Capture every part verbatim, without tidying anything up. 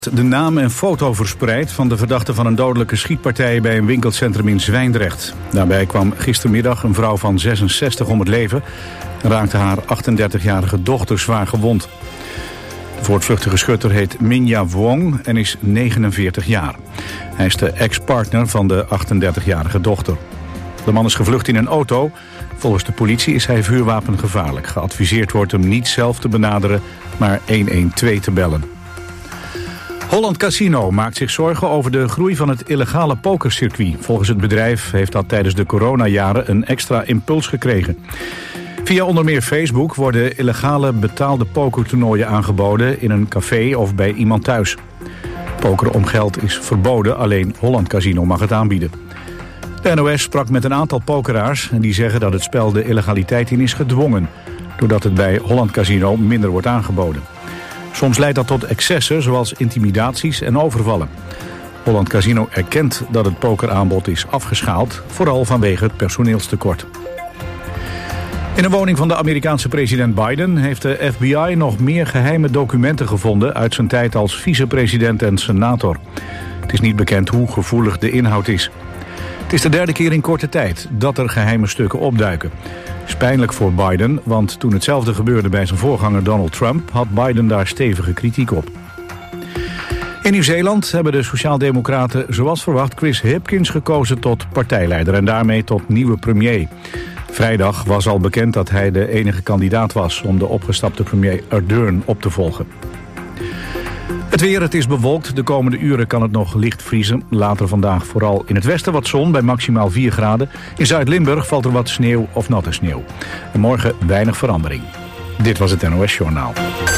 De naam en foto verspreid van de verdachte van een dodelijke schietpartij bij een winkelcentrum in Zwijndrecht. Daarbij kwam gistermiddag een vrouw van zesenzestig om het leven en raakte haar achtendertigjarige dochter zwaar gewond. De voortvluchtige schutter heet Minja Wong en is negenenveertig jaar. Hij is de ex-partner van de achtendertigjarige dochter. De man is gevlucht in een auto. Volgens de politie is hij vuurwapengevaarlijk. Geadviseerd wordt hem niet zelf te benaderen, maar honderdtwaalf te bellen. Holland Casino maakt zich zorgen over de groei van het illegale pokercircuit. Volgens het bedrijf heeft dat tijdens de coronajaren een extra impuls gekregen. Via onder meer Facebook worden illegale betaalde pokertoernooien aangeboden in een café of bij iemand thuis. Pokeren om geld is verboden, alleen Holland Casino mag het aanbieden. De N O S sprak met een aantal pokeraars en die zeggen dat het spel de illegaliteit in is gedwongen, doordat het bij Holland Casino minder wordt aangeboden. Soms leidt dat tot excessen zoals intimidaties en overvallen. Holland Casino erkent dat het pokeraanbod is afgeschaald, vooral vanwege het personeelstekort. In een woning van de Amerikaanse president Biden heeft de F B I nog meer geheime documenten gevonden uit zijn tijd als vicepresident en senator. Het is niet bekend hoe gevoelig de inhoud is. Het is de derde keer in korte tijd dat er geheime stukken opduiken. Het is pijnlijk voor Biden, want toen hetzelfde gebeurde bij zijn voorganger Donald Trump had Biden daar stevige kritiek op. In Nieuw-Zeeland hebben de Sociaaldemocraten zoals verwacht Chris Hipkins gekozen tot partijleider en daarmee tot nieuwe premier. Vrijdag was al bekend dat hij de enige kandidaat was om de opgestapte premier Ardern op te volgen. Het weer, het is bewolkt. De komende uren kan het nog licht vriezen. Later vandaag vooral in het westen wat zon bij maximaal vier graden. In Zuid-Limburg valt er wat sneeuw of natte sneeuw. En morgen weinig verandering. Dit was het N O S Journaal.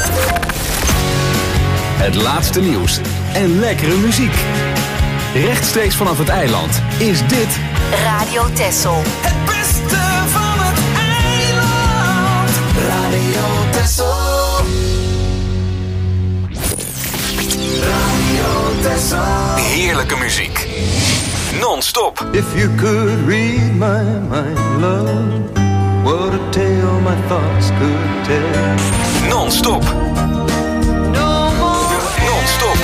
Het laatste nieuws en lekkere muziek. Rechtstreeks vanaf het eiland is dit Radio Texel. Het beste van het eiland. Radio Texel. Radio Texel. heerlijke muziek. Non-stop. If you could read my mind, love, what a tale my thoughts could tell. Non-stop. No more. Non-stop.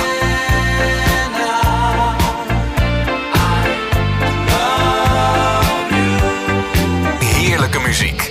Heerlijke muziek.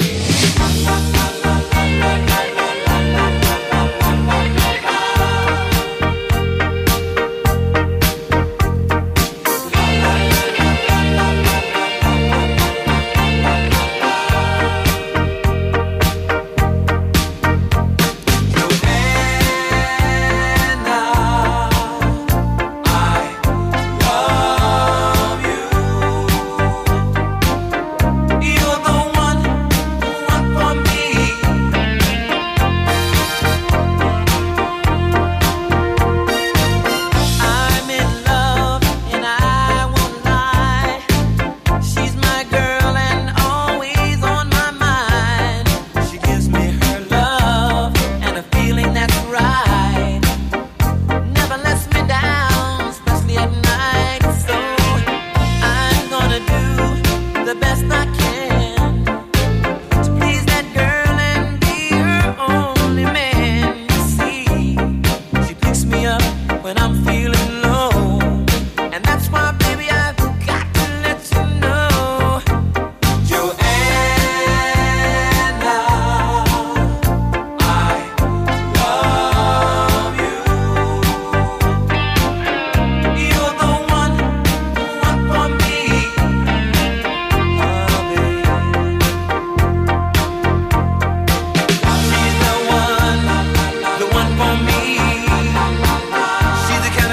She's the kind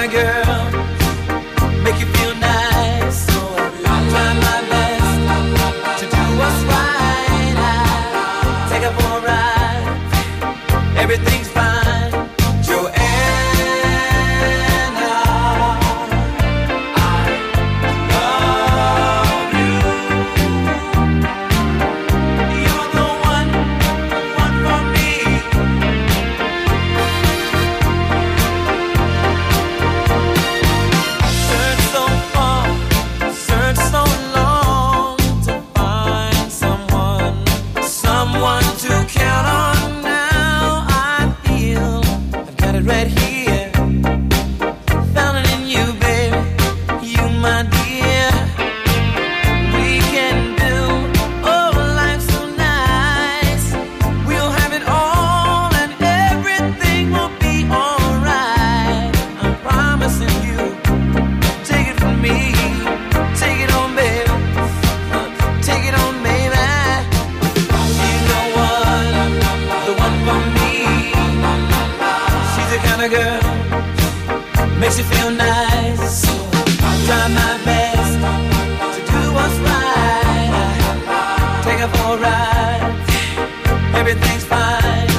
makes you feel nice. I'll try my best to do what's right. Take her for a ride, everything's fine.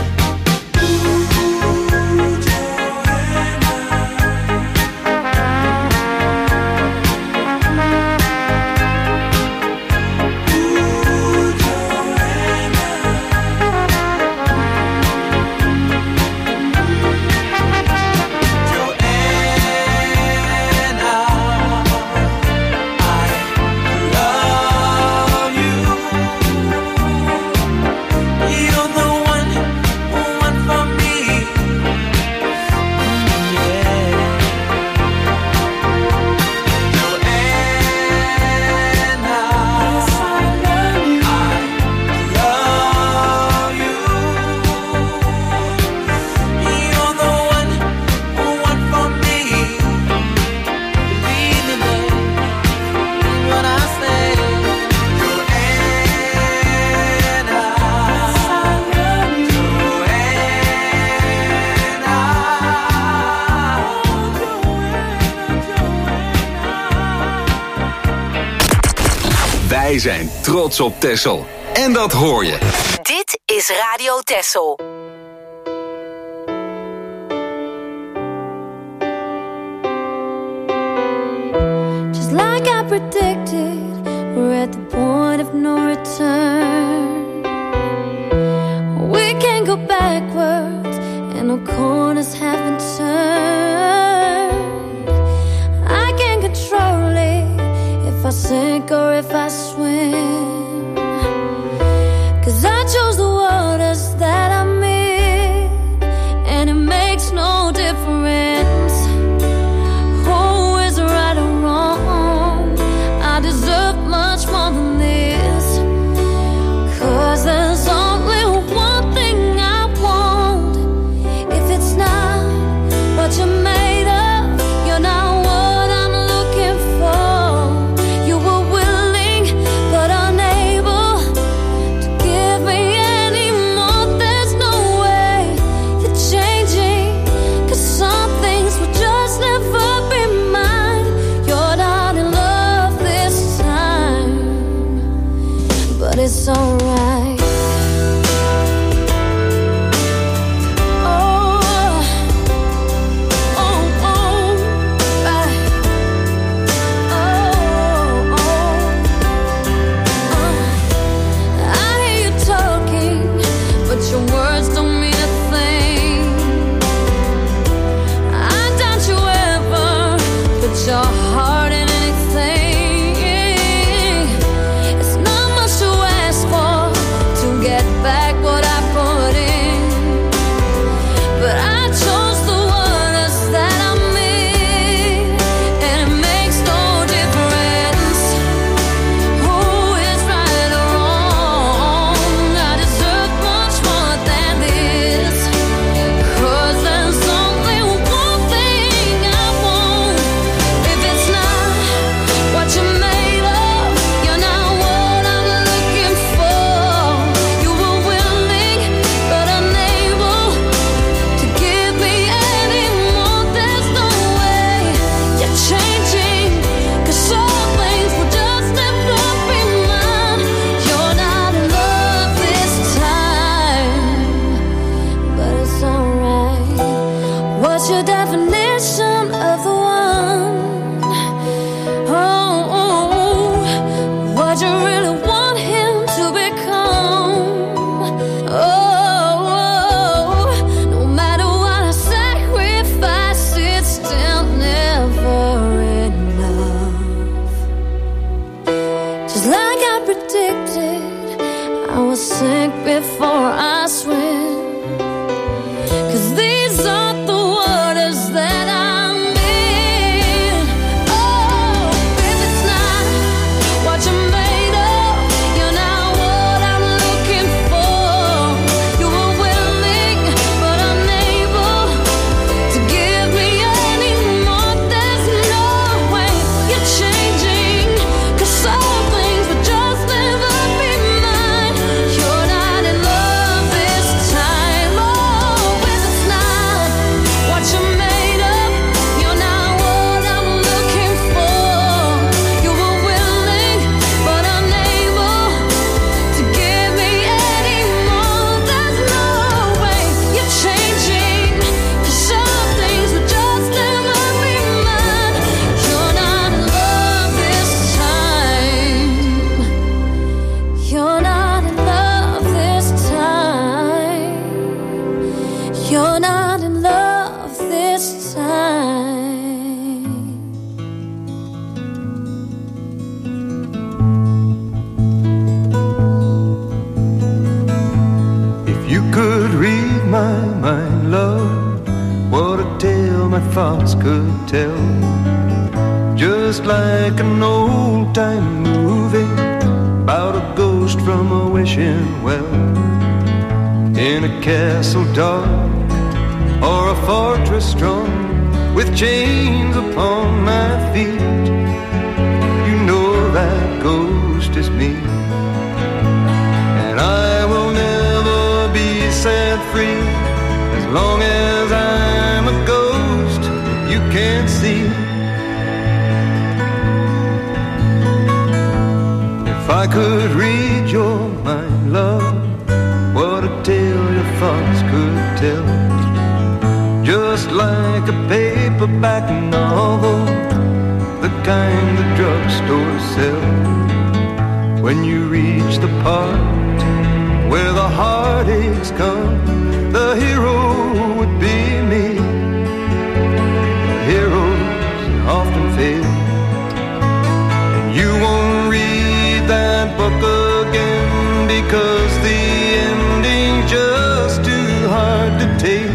Wij zijn trots op Texel. En dat hoor je. Dit is Radio Texel. Just like I predicted, we're at the point of no return. We can't go backwards, and no corners have been turned. I can't control it, if I sink or if I swim, 'cause I chose the waters that I'm in, and it makes no difference who is right or wrong. I deserve much more than this, 'cause there's only one thing I want. If it's not what you're made of, you're not what I'm looking for. You were willing but unable to give me any more. There's no way you're changing, 'cause some things will just never be mine. You're not in love this time, but it's alright. Your words don't mean a thing. I doubt you ever put your heart in anything. It's not much to ask for to get back what I put in, but I chose the waters that I'm in, and it makes no difference who is right or wrong. I deserve much more than this, 'cause there's only one thing I want. If it's not what you're made of, you're not what I'm looking for. You were willing but unable to give me any more. There's no way you're changing, 'cause some things will just never be mine. You're not in love this time, but it's alright. What's your definition of the one? Oh, what you really want him to become? Oh, no matter what I sacrifice, it's still never enough. Just like I predicted, I will sink before I swim, 'cause these are the waters that I'm in. Oh, if it's not what you're made of, you're not what I'm looking for. You were willing but unable to give me any more. There's no way you're changing, 'cause some things will just never be mine. You're not in love thoughts could tell. Just like an old-time movie about a ghost from a wishing well. In a castle dark or a fortress strong, with chains upon my feet, you know that ghost is me. And I will never be set free as long as I'm a ghost you can't see. If I could read your mind, love, what a tale your thoughts could tell. Just like a paperback novel, the kind the drugstore sells. When you reach the part where the heartaches come, the hero would be me. The heroes often fail, and you won't read that book again because the ending's just too hard to take.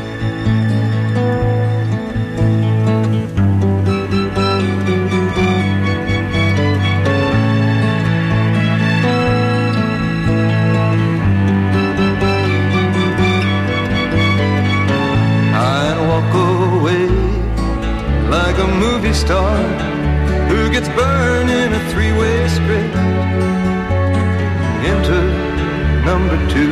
Like a movie star who gets burned in a three-way script. Enter number two,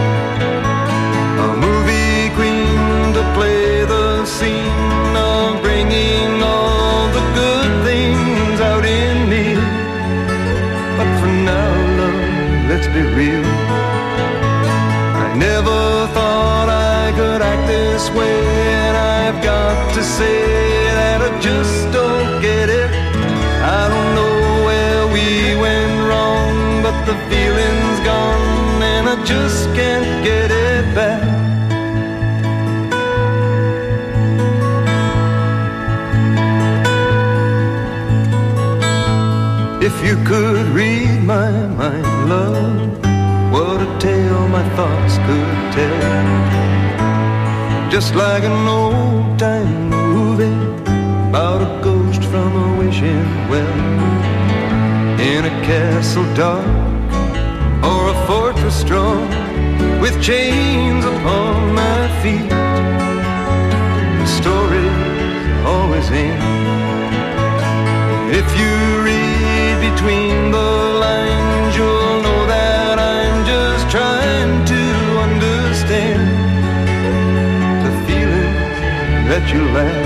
a movie queen to play the scene of bringing all the good things out in me. But for now, love, let's be real, I never thought I could act this way, and I've got to say I just don't get it. I don't know where we went wrong, but the feeling's gone and I just can't get it back. If you could read my mind, love, what a tale my thoughts could tell. Just like an old-time movie about a ghost from a wishing well. In a castle dark or a fortress strong, with chains upon my feet, the story's always in. If you read between the lines, you'll know that I'm just trying to understand the feelings that you lack.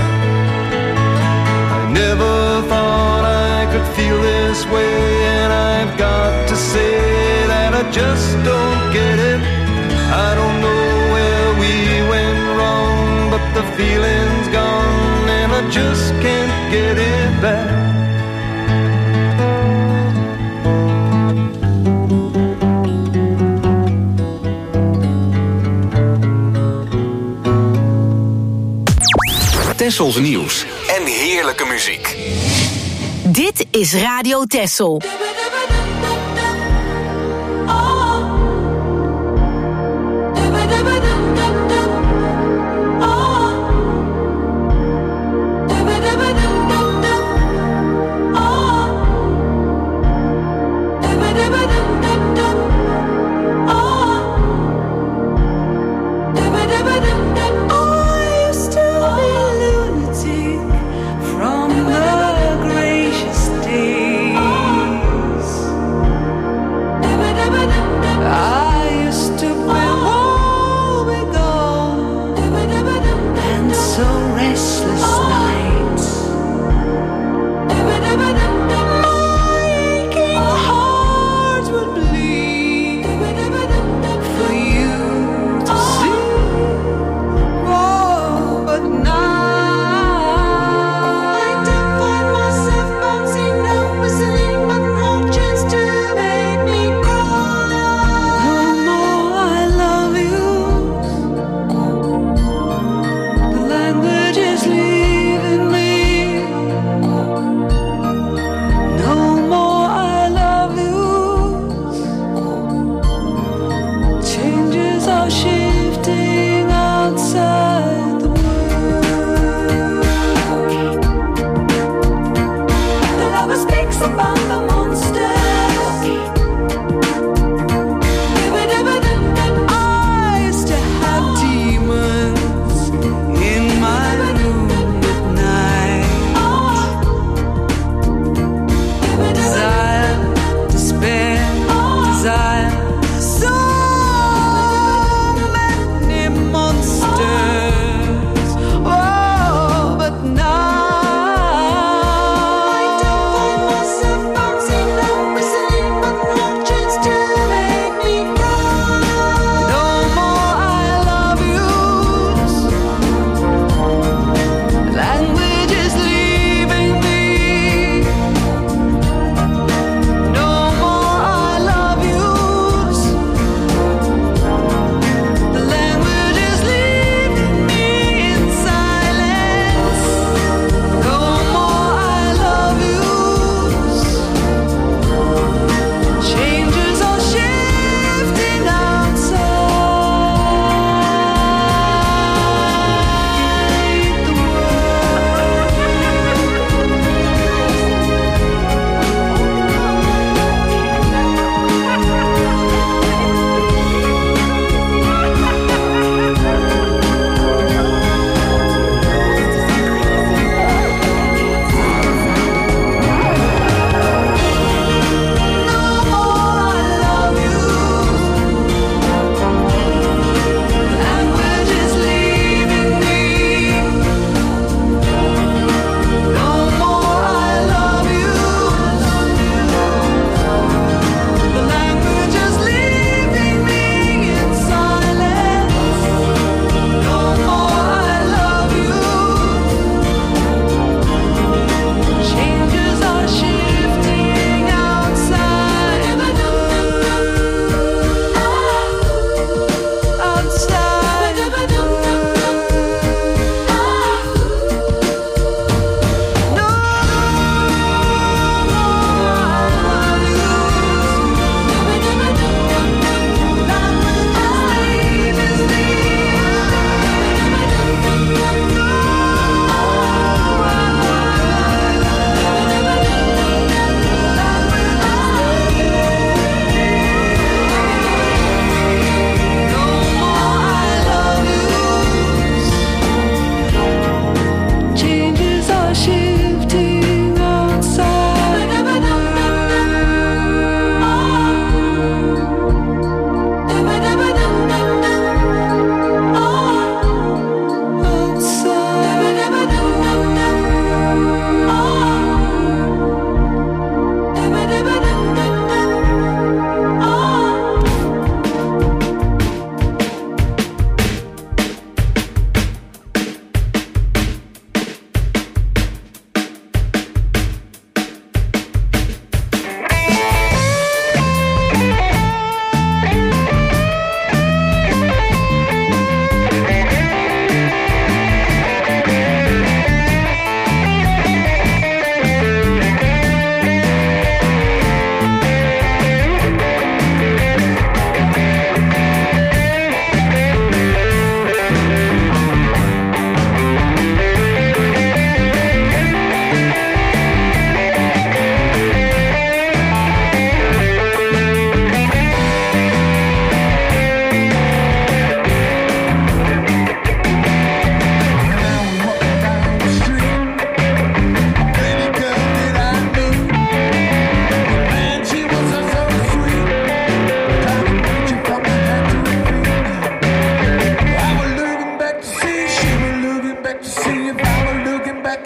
Never thought I could feel this way, and I've got to say that I just don't get it. I don't know where we went wrong, but the feeling's gone and I just can't get it back. Tessels nieuws en heerlijke muziek. Dit is Radio Tessel. From the gracious days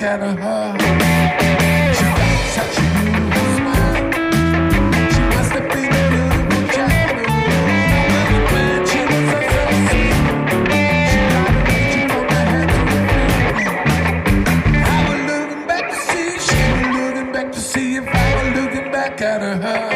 back at her. She got such a beautiful smile. She must have been a beautiful child. Well, man, she was so, so sweet. She got a reaching from her head to her feet. I was looking back to see, she was looking back to see if I was looking back at her.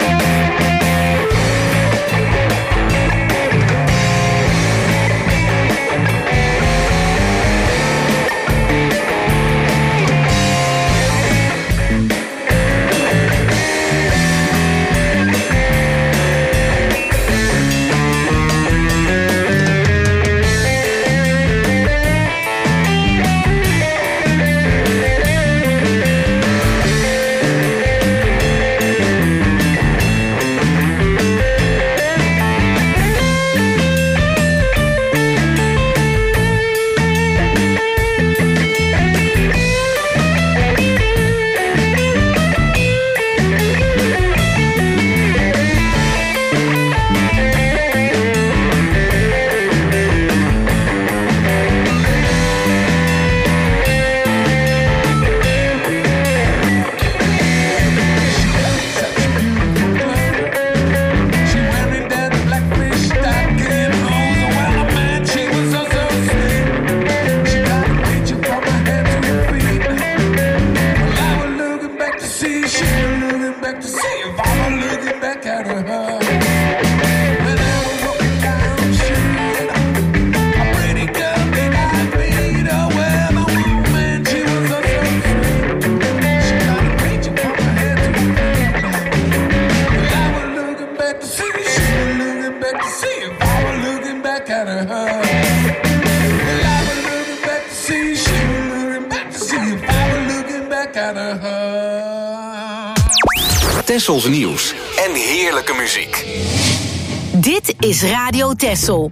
Tessel's nieuws en heerlijke muziek. Dit is Radio Tessel.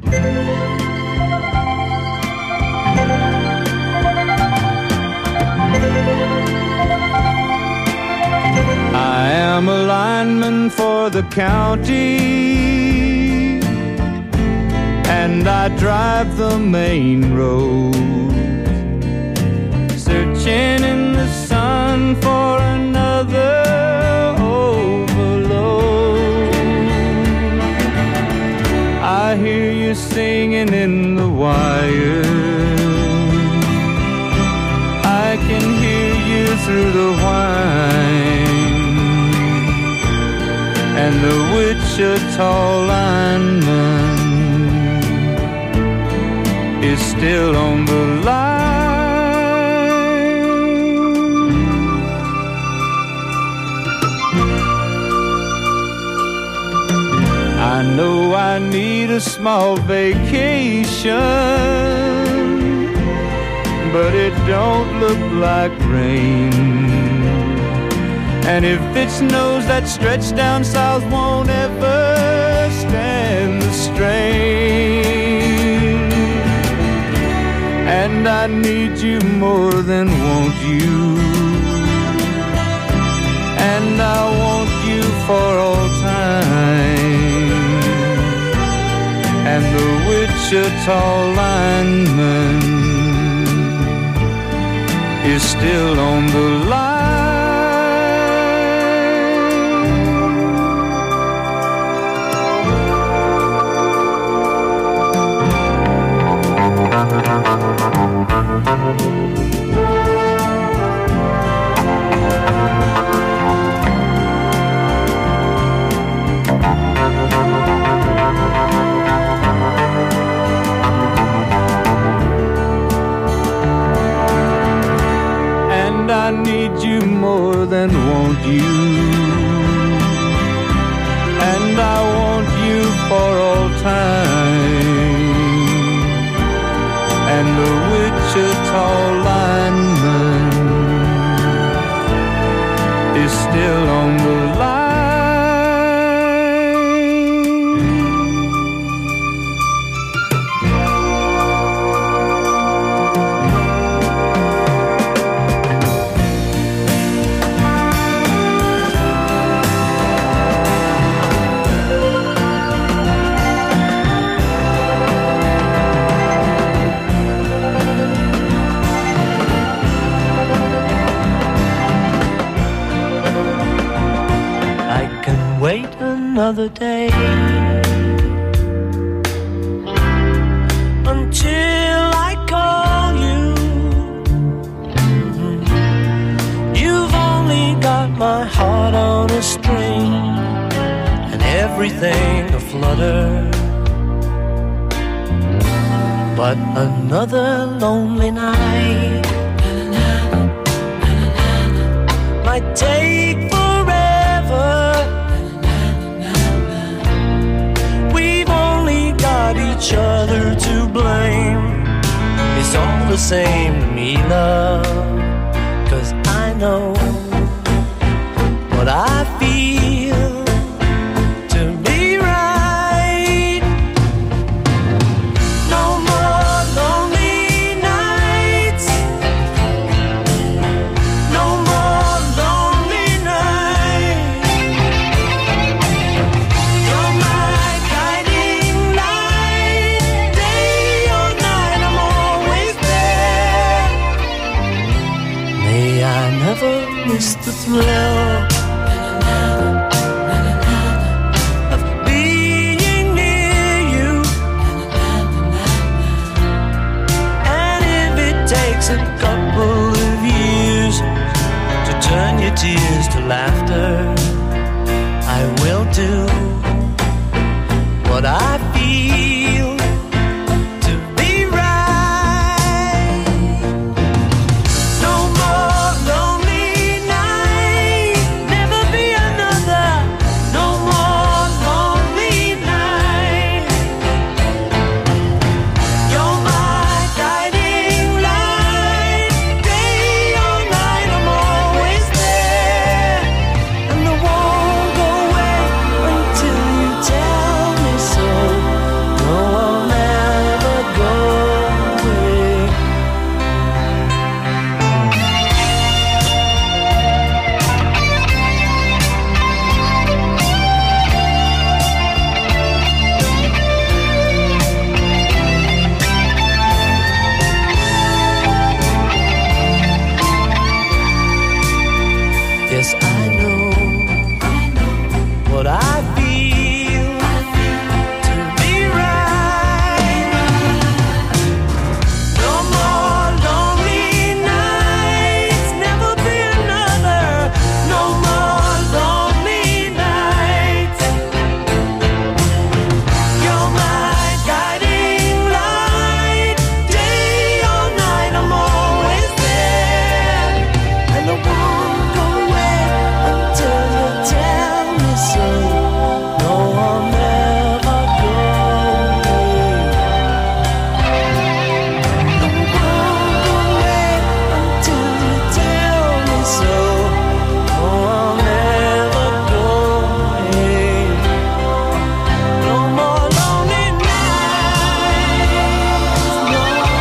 I am a lineman for the county, and I drive the main road, searching in the sun for another I hear you singing in the wire, I can hear you through the whine, and the Wichita lineman is still on the line. I know I need a small vacation, but it don't look like rain. And if it snows, that stretch down south won't ever stand the strain. And I need you more than want you, and I want you for all time. And the Wichita lineman is still on the line. I need you more than want you, and I want you for all time. And the Wichita lineman is still on the line. another day until I call you. Mm-hmm. You've only got my heart on a string and everything aflutter, but another lonely night might take forever. We've only got each other to blame. It's all the same to me, love, 'cause I know what I feel to be right. No more lonely nights, no more lonely nights. You're my guiding light, day or night I'm always there. May I never miss the thrill of being near you, and if it takes a couple of years to turn your tears to laughter, I will do what I feel to be right. No more lonely nights, never be another. No more lonely nights. You're my guiding light, day or night I'm always there, and I won't go away until you tell me so. No, I'll never go away. Yes, I know what I feel to be right. No more lonely nights, never be another. No more lonely nights. You're my guiding light, day or night I'm always there, and I won't go away until you tell me so. No, I'll never go away. I won't go away until you tell me so. No, I'll never go away. No more lonely nights. No.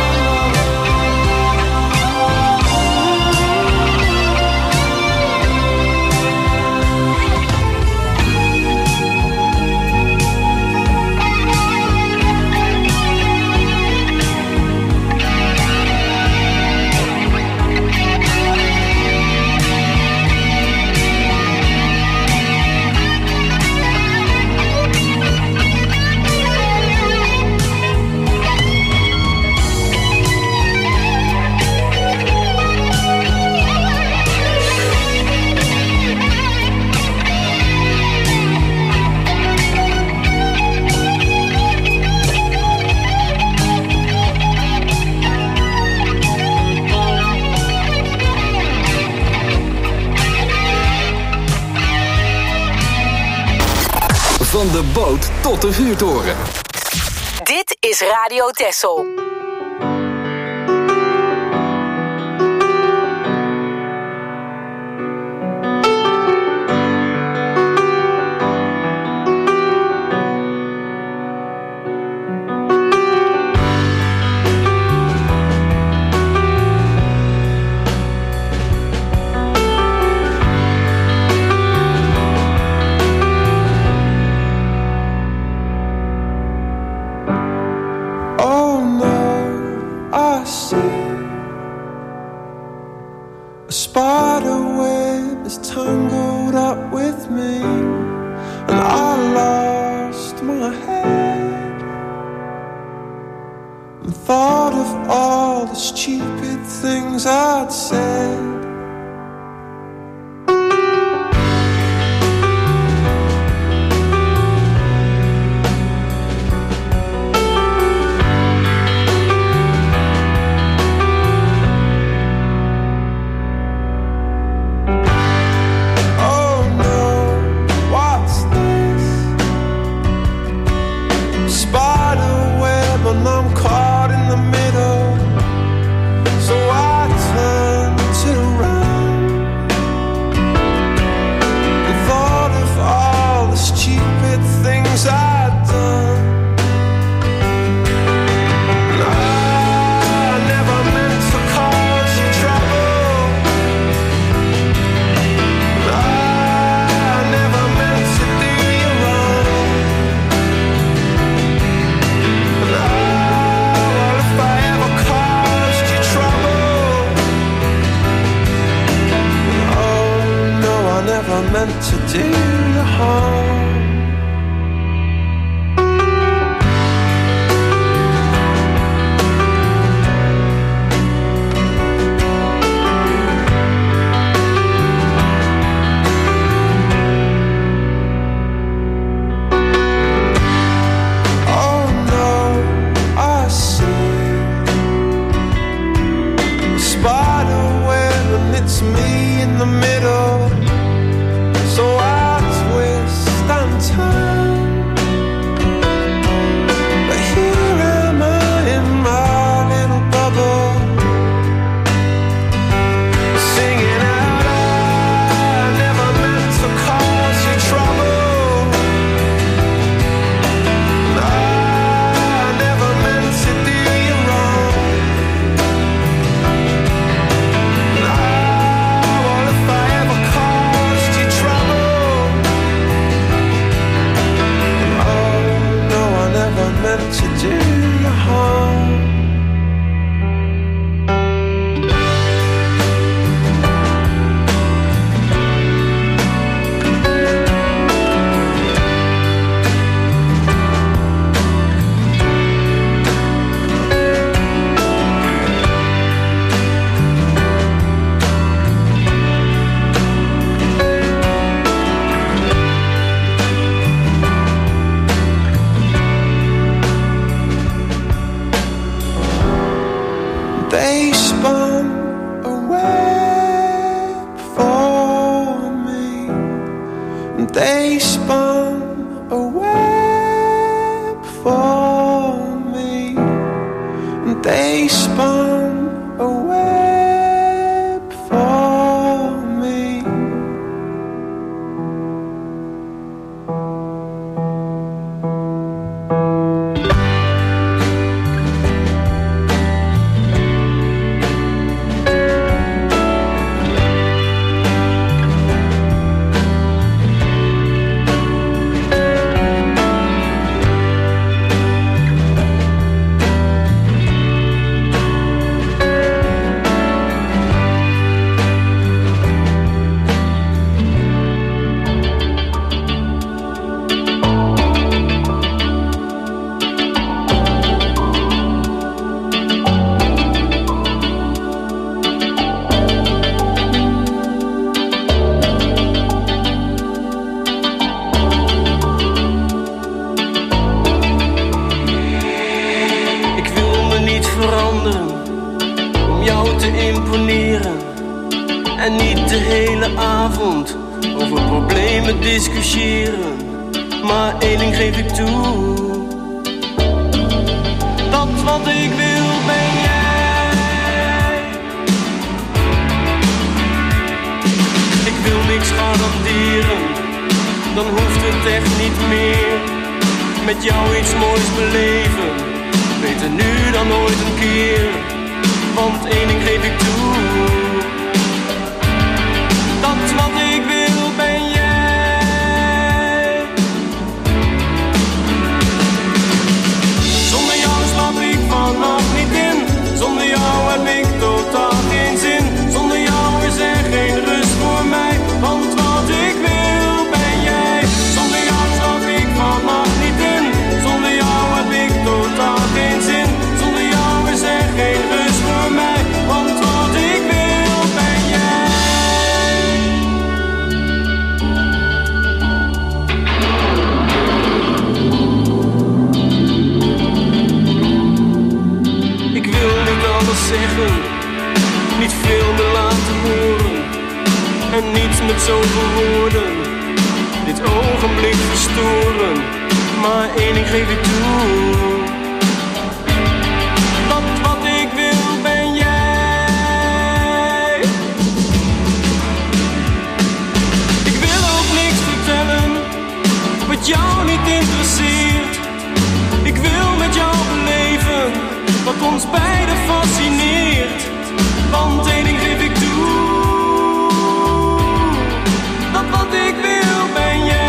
Van de boot tot de vuurtoren. Dit is Radio Texel. Oh no, I see a spider web is tangled up with me, and I thought of all the stupid things I'd said. Zonder jou en niets met zoveel woorden dit ogenblik verstoren. Maar één ding geef ik toe, dat wat ik wil ben jij. Ik wil ook niks vertellen wat jou niet interesseert. Ik wil met jou beleven wat ons beiden fascineert. Want één ding geef ik toe, dat wat ik wil ben jij.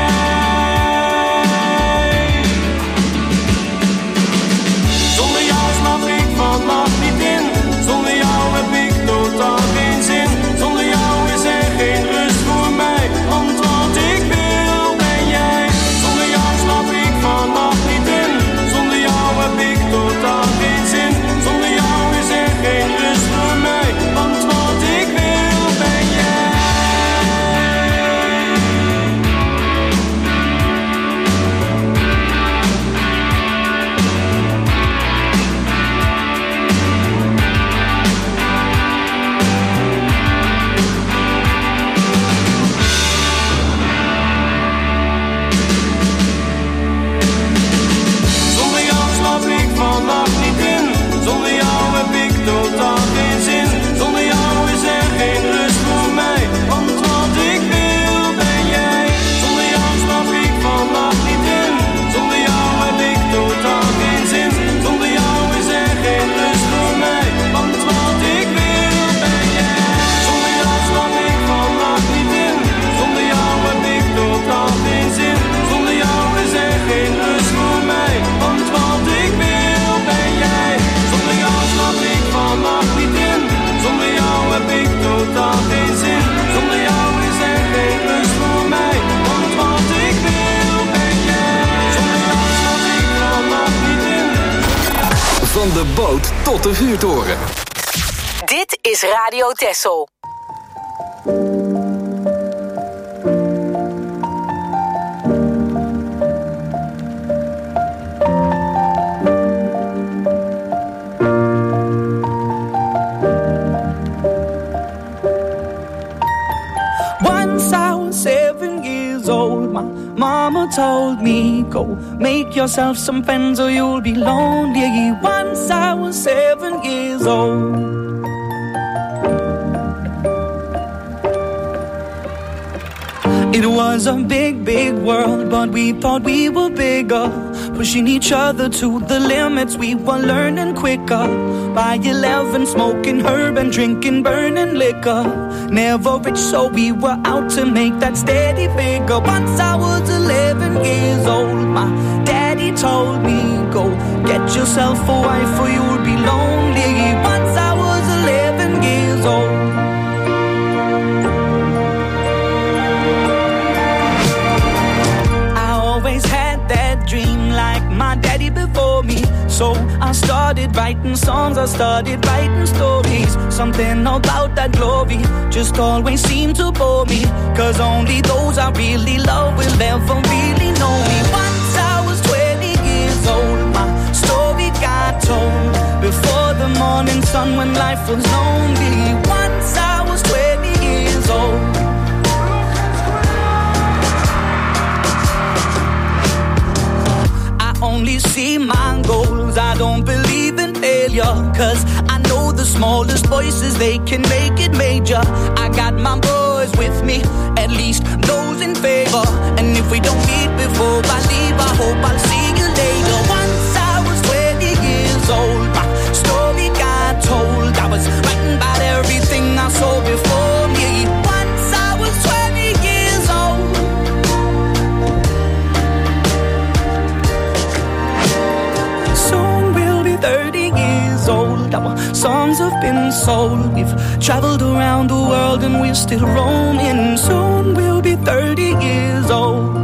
Zonder jou slaap ik vannacht niet in. Zonder jou heb ik totaal geen zin. Zonder jou is er geen rust voor mij. Want wat ik wil ben jij. Zonder jou slaap ik vannacht niet in. Zonder jou heb ik totaal geen zin. Zonder jou is er geen rust voor mij. Want wat ik wil ben jij. Zonder jou slaap ik vannacht niet in. Zonder jou heb ik totaal geen zin. Zonder jou is er geen rust voor mij. Want wat ik wil ben jij. Zonder jou slaap ik vannacht niet in. Zonder jou heb ik totaal geen zin. Zonder jou is er geen rust voor mij. Want wat ik wil ben jij. Zonder jou slaap ik vannacht niet in. Zonder jou heb ik totaal geen zin. Zonder jou is er geen rust voor mij. Want wat ik wil ben jij. Zonder jou slaap ik vannacht niet in. Zonder jou heb ik totaal geen zin. Zonder jou is er geen rust voor mij. Want wat ik wil ben jij. Zonder jou slaap ik vannacht niet in. Van de boot tot de vuurtoren. Dit is Radio Texel. Once I was seven years old, my mama told me, go make yourself some friends or you'll be lonely. Once I was seven years old. It was a big, big world, but we thought we were bigger, pushing each other to the limits. We were learning quicker. By eleven, smoking herb and drinking burning liquor. Never rich, so we were out to make that steady figure. Once I was eleven years old, my daddy told me, go get yourself a wife or you'll be lonely. Once I was eleven years old. Dream like my daddy before me. So I started writing songs, I started writing stories. Something about that glory just always seemed to bore me. Cause only those I really love will ever really know me. Once I was twenty years old, my story got told. Before the morning sun when life was lonely. Once I was twenty years old. Only see my goals, I don't believe in failure. Cause I know the smallest voices, they can make it major. I got my boys with me, at least those in favor. And if we don't meet before I leave, I hope I'll see you later. Once I was twenty years old, my story got told. I was writing about everything I saw before me. Once I was twenty years old. thirty years old, our songs have been sold. We've traveled around the world and we're still roaming. Soon we'll be thirty years old.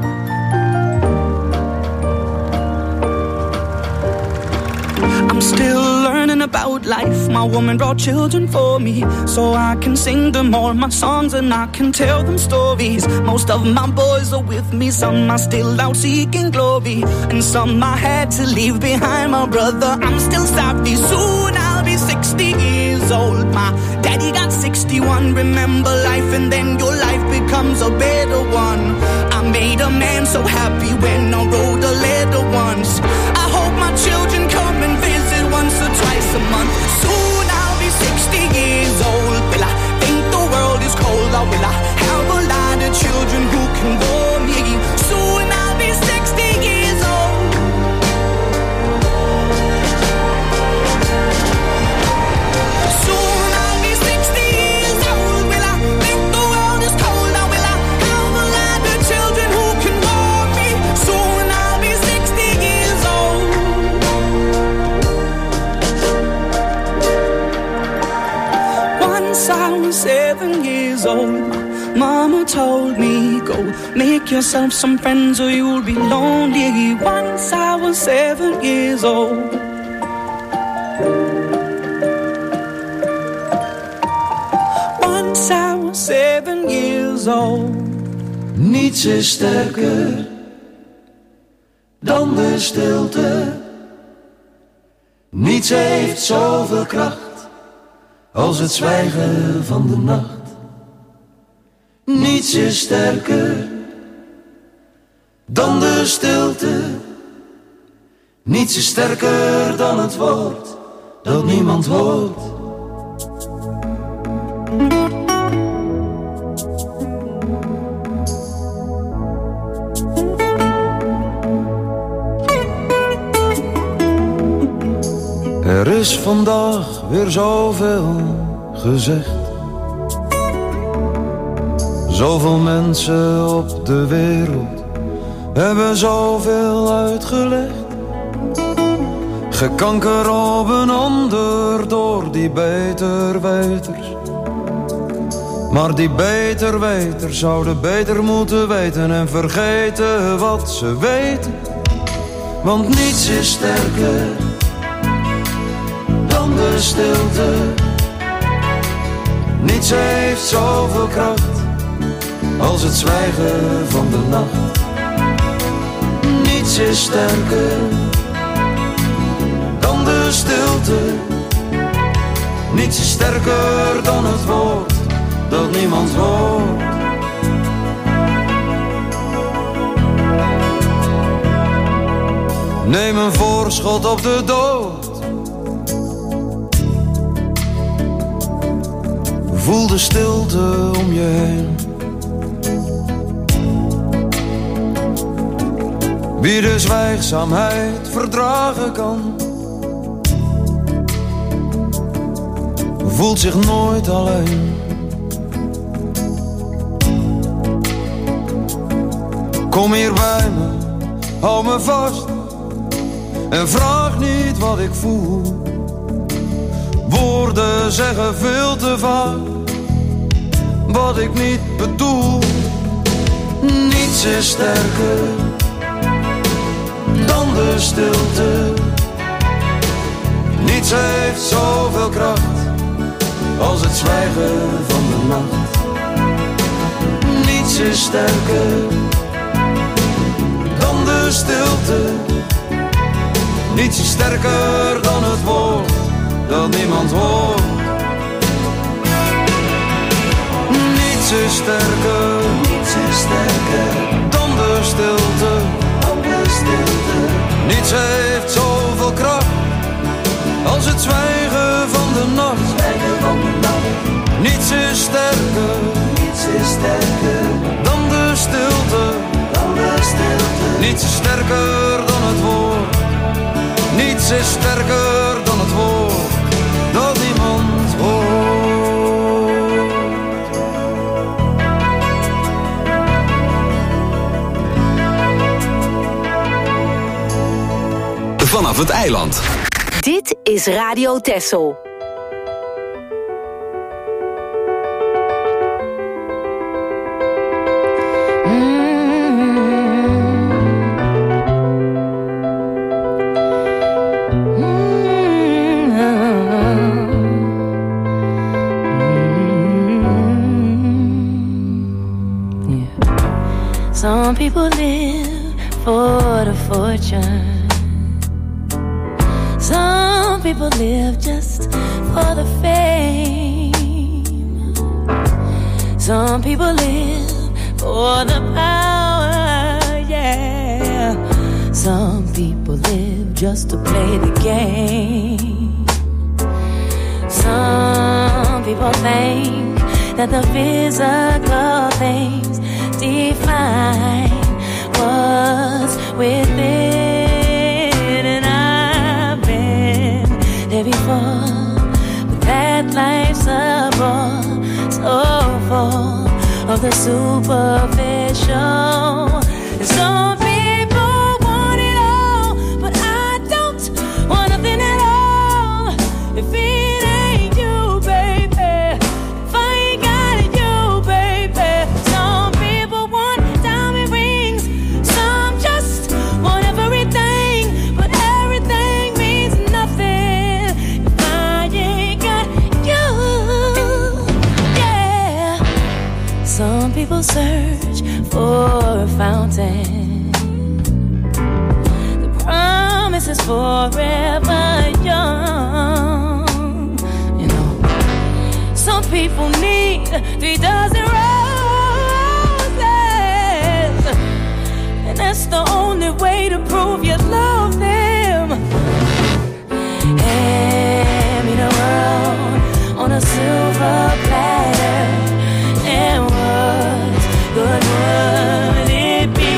I'm still learning about life. My woman brought children for me, so I can sing them all my songs and I can tell them stories. Most of my boys are with me, some are still out seeking glory, and some I had to leave behind. My brother, I'm still sorry. Soon I'll be sixty years old. My daddy got sixty-one. Remember life and then your life becomes a better one. I made a man so happy when I wrote a letter once. I hope my children come and visit once or twice a month. Soon I'll be sixty years old. Will I think the world is cold, or will I have a lot of children who can bore me? Soon I'll be sixty years old. Soon I'll be sixty years old. Will I think the world is cold, or will I have a lot of children who can bore me? Soon I'll be sixty years old. Once I was seven years old. Mama told me, go make yourself some friends or you'll be lonely. Once I was seven years old. Once I was seven years old. Niets is sterker dan de stilte. Niets heeft zoveel kracht als het zwijgen van de nacht. Niets is sterker dan de stilte. Niets is sterker dan het woord dat niemand hoort. Er is vandaag weer zoveel gezegd. Zoveel mensen op de wereld hebben zoveel uitgelegd. Gekanker op een ander door die beterweters. Maar die beterweters zouden beter moeten weten en vergeten wat ze weten. Want niets is sterker dan de stilte. Niets heeft zoveel kracht als het zwijgen van de nacht. Niets is sterker dan de stilte. Niets is sterker dan het woord dat niemand hoort. Neem een voorschot op de dood. Voel de stilte om je heen. Wie de zwijgzaamheid verdragen kan, voelt zich nooit alleen. Kom hier bij me, hou me vast en vraag niet wat ik voel. Woorden zeggen veel te vaak wat ik niet bedoel. Niets is sterker dan de stilte. Niets heeft zoveel kracht als het zwijgen van de nacht. Niets is sterker dan de stilte. Niets is sterker dan het woord dat niemand hoort. Niets is sterker, niets is sterker dan de stilte. Niets heeft zoveel kracht als het zwijgen van de nacht. Niets is sterker, niets is sterker dan de stilte. Niets is sterker dan het woord. Niets is sterker dan het woord dat niemand hoort. Vanaf het eiland. Dit is Radio Texel. Some people live for the fortune. Some people live just for the fame. Some people live for the power, yeah. Some people live just to play the game. Some people think that the physical things define what's within. And I've been there before, but that life's a bore, so full of the superficial. And some people want it all, but I don't want nothing at all. If it ain't you, baby, if I ain't got it, you, baby. Some people want diamond rings, some just want everything, but everything means nothing if I ain't got you. Yeah. Some people search for a fountain. The promise is forever young. You know, some people need three dozen roses, and that's the only way to prove you love them. Hand me the world on a silver platter, and what good would it be?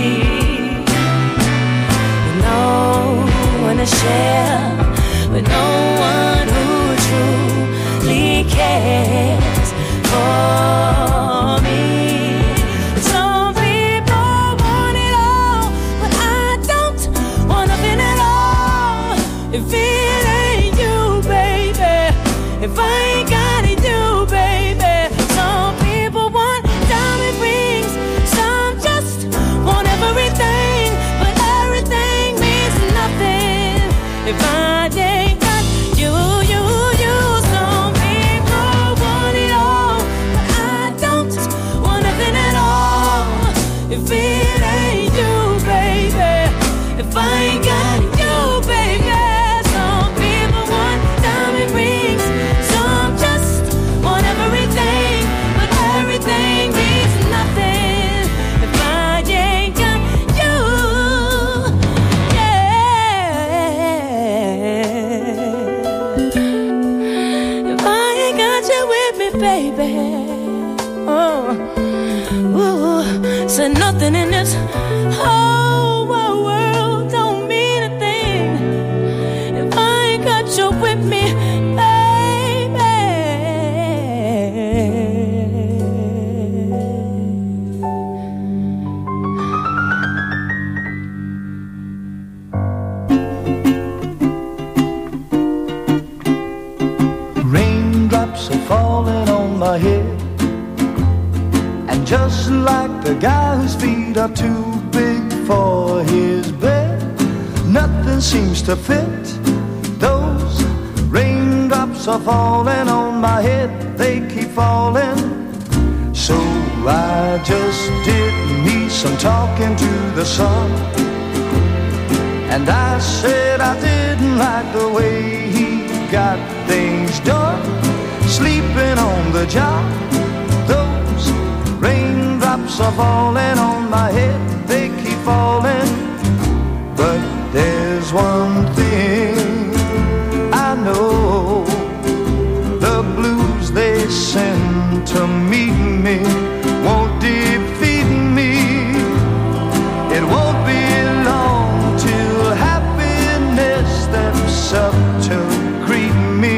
With no one to share, with no one who truly cares for me. Some people want it all, but I don't want nothing at all. If it ain't you, baby, if I ain't got it, you, baby. Some people want diamond rings, some just want everything, but everything means nothing if I ain't got you, you, you. Some people want it all, but I don't want nothing at all. If it ain't you, baby, if I ain't got it, you, baby. Some people want diamond rings, some just want everything, but everything means nothing if I ain't got you. Yeah. If I ain't got you with me, baby. Oh, ooh, said nothing in this whole wide world don't mean a thing if I ain't got you with me, baby. Raindrops are falling on my head, and just like the guy whose feet are too big for his bed, nothing seems to fit. Those raindrops are falling on my head, they keep falling. So I just did me some talking to the sun, and I said I didn't like the way he got things done, sleeping on the job. Those raindrops are falling on my head, they keep falling. But there's one thing I know, the blues they send to meet me won't defeat me. It won't be long till happiness steps up to greet me.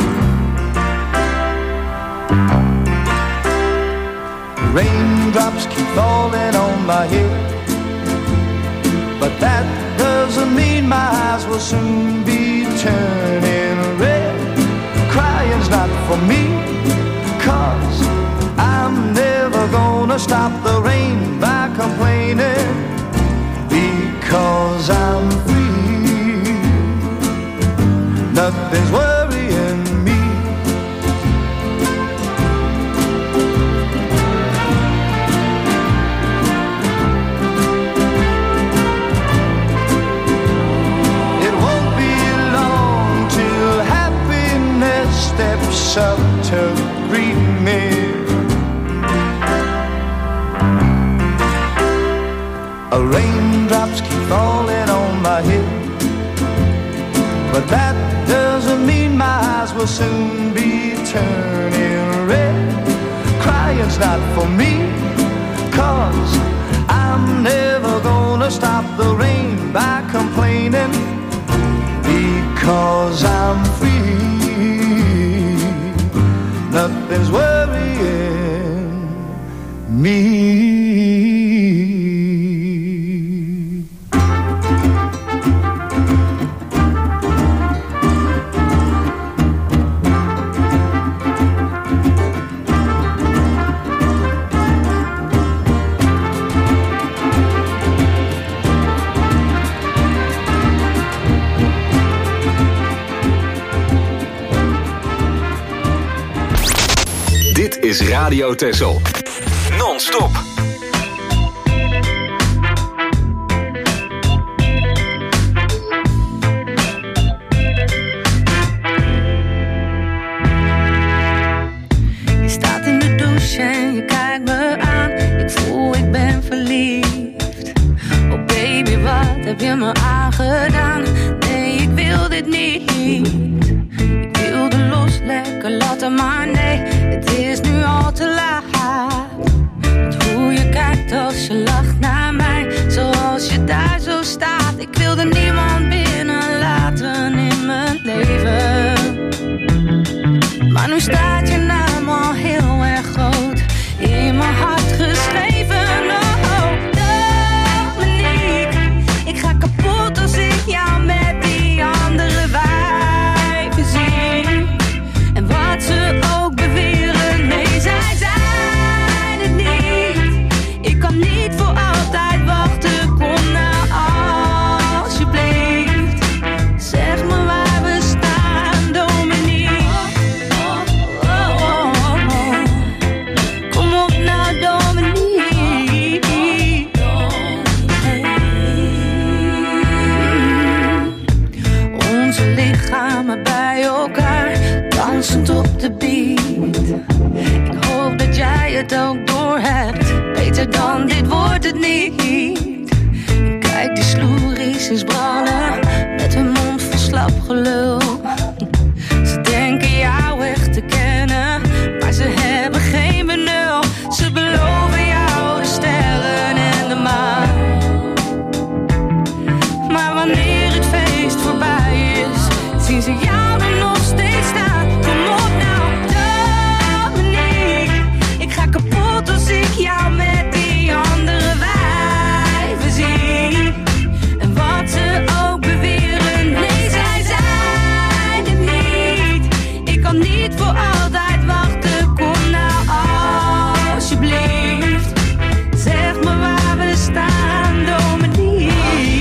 Raindrops keep falling on my head, but that doesn't mean my eyes will soon be turning red. Crying's not for me, 'cause I'm never gonna stop the rain by complaining, because I'm free. Nothing's worrying me. It won't be long is not for me, 'cause I'm never gonna stop the rain by complaining, because I'm free. Nothing's worrying me. Dit is Radio Texel. Non-stop. Je staat in de douche en je kijkt me aan. Ik voel, ik ben verliefd. Oh baby, wat heb je me aangedaan? Nee, ik wil dit niet. Ik wilde los, lekker laten, maar nee, het is nu al te laat. Want hoe je kijkt als je lacht naar mij, zoals je daar zo staat. Ik wilde niemand binnenlaten in mijn leven, maar nu staat je naam al heel erg groot in mijn hart geschreven. Oh, Dominique, ik ga kapot als ik jou met die andere wijven zie. En wat ze ook beweren, nee, zij zijn het niet. Ik kan niet voor altijd wachten, kom nou alsjeblieft. Zeg me waar we staan, Dominique. Oh, oh, oh, oh. Kom op nou, Dominique. Hey. Onze lichamen bij elkaar, dansend op de beat. Ik hoop dat jij het ook doorhebt. Beter dan dit wordt het niet. Kijk, die sloeries is brallen met hun mond vol slap gelul. Ze denken jou echt te kennen, maar ze hebben geen benul. Ze beloven jou de sterren en de maan, maar wanneer het feest voorbij is, zien ze jou er nog steeds staan. Kom op nou, Dominique, ik ga kapot als ik jou met die andere wijven zie. En wat ze ook beweren, nee, zij zijn het niet. Ik kan niet voor altijd wachten, kom nou alsjeblieft. Zeg me waar we staan, Dominique.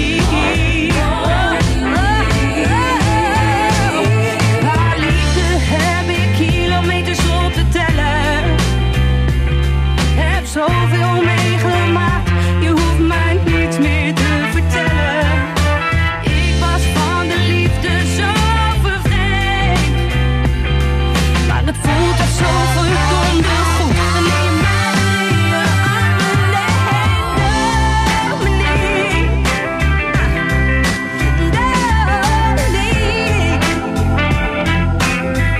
Haar liefde heb ik kilometers op te tellen. Heb zoveel meegemaakt, je hoeft mij niets meer te vertellen. Ik was van de liefde zo vervreemd, maar het voelt toch zo verdomde goed wanneer je mij in je armen neemt, Dominique. Dominique.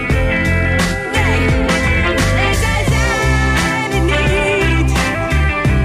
Nee, nee, zij zijn het niet.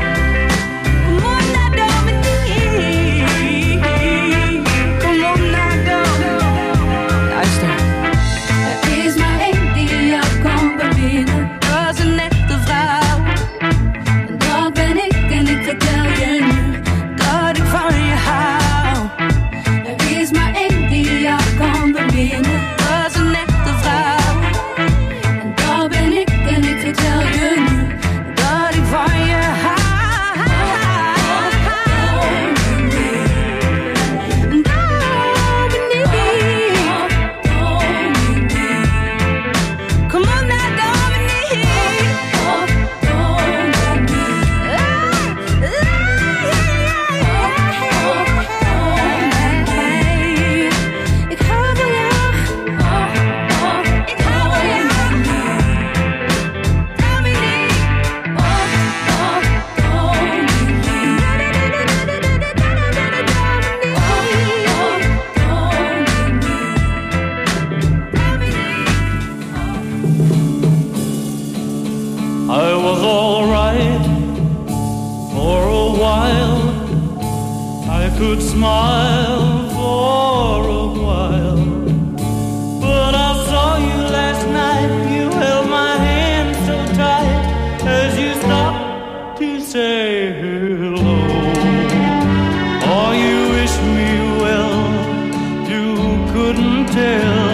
I was all right for a while. I could smile for a while. But I saw you last night. You held my hand so tight as you stopped to say hello. Oh, you wish me well. You couldn't tell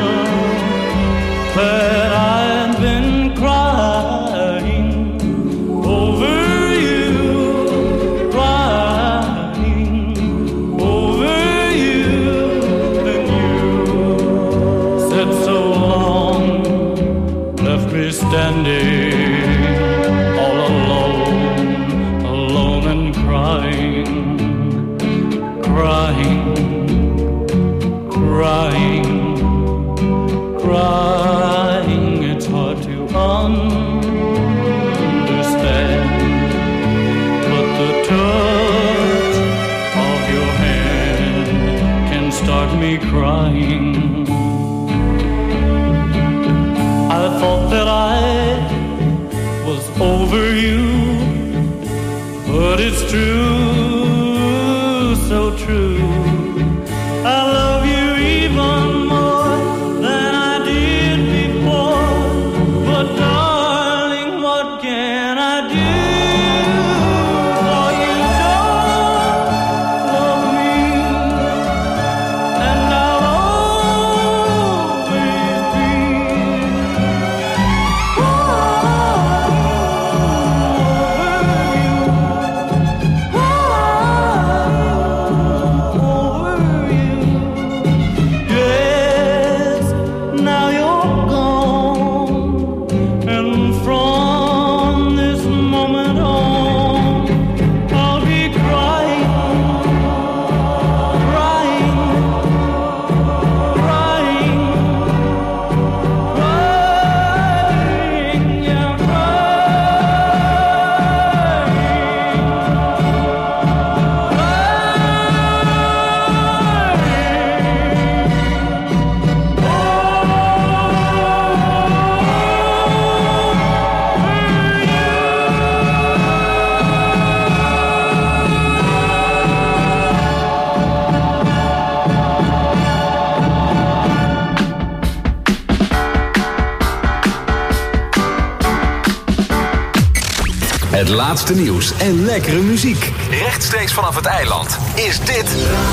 that I've been crying over you, crying over you. Then you said so long, left me standing all alone, alone and crying, crying, crying, crying. It's hard to understand, but the touch of your hand can start me crying. I thought that I was over you, but it's true, so true. I love you even more than I did before. But darling, what can I do? For you don't love me, and I'll always be over you. Yes, now you're gone, and from this moment on, I'll be crying, crying, crying, crying, yeah, Het laatste nieuws en lekkere muziek. Rechtstreeks vanaf het eiland is dit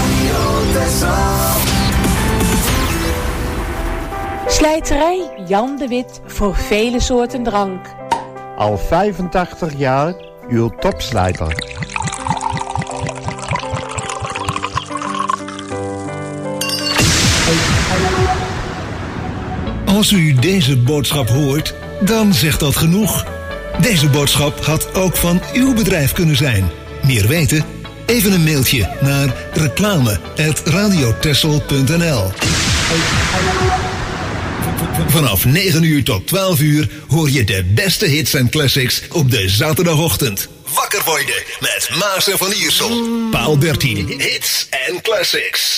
Slijterij Jan de Wit voor vele soorten drank. Al vijfentachtig jaar uw topslijter. Als u deze boodschap hoort, dan zegt dat genoeg. Deze boodschap had ook van uw bedrijf kunnen zijn. Meer weten? Even een mailtje naar reclame apenstaartje radiotessel punt n l. Vanaf negen uur tot twaalf uur hoor je de beste hits en classics op de zaterdagochtend. Wakker worden met Maas en Van Iersel. Paul dertien, hits en classics.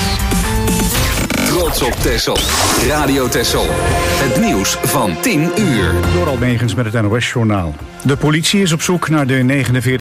Trots op Texel. Radio Texel. Het nieuws van tien uur. Door Almegens met het N O S-journaal. De politie is op zoek naar de negenenveertig